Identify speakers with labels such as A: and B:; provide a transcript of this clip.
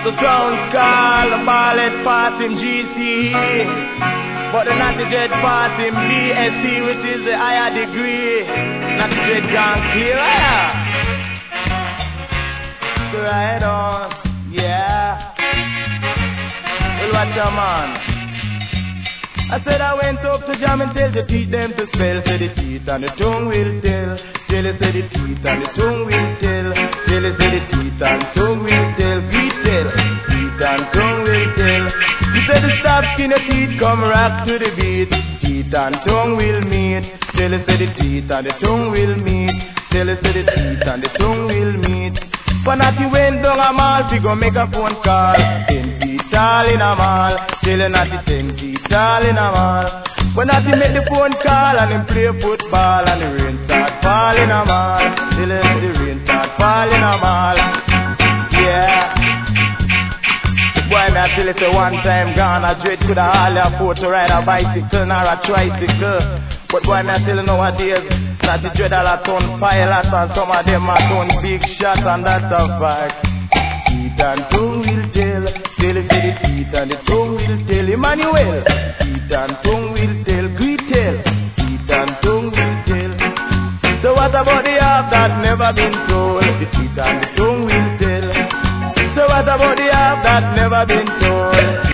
A: The sounds call the ballet part in GCE, but the not the dread part in BSc, which is the higher degree. Not the dread gone clear. Right on, yeah. Well, watch your man. I said I went up to jam and tell the teeth them to spell. Say the teeth and the tongue will tell. Tell it, say the teeth and the tongue will tell. Tell it, say the teeth and tongue will tell. Beat tell, teeth and tongue will tell. He said the stop skin the teeth come rock to the beat. Teeth and tongue will meet. Tell it, say the teeth and the tongue will meet. Tell it, say the teeth and the tongue will meet. Panati went down a mall, she go make a phone call. 10 feet tall in a mall, tell Natty 10 feet tall in a mall. When Natty make the phone call and him play football and the rain start falling a mall. Tell him the rain start falling a mall. Yeah. Boy, me I tell you, say one time gone, I dread could have hardly afford to ride a bicycle nor a tricycle. But boy, me I tell you nowadays, that the dread all a ton pilots and some of them a ton big shots, and that's a fact. Teeth and tongue will tell, tell it to the teeth and the tongue will tell. Emmanuel, teeth and tongue will tell, greet tell, teeth and tongue will tell. So what about the half that never been told? The teeth and the tongue will tell. So what about the half that never been told?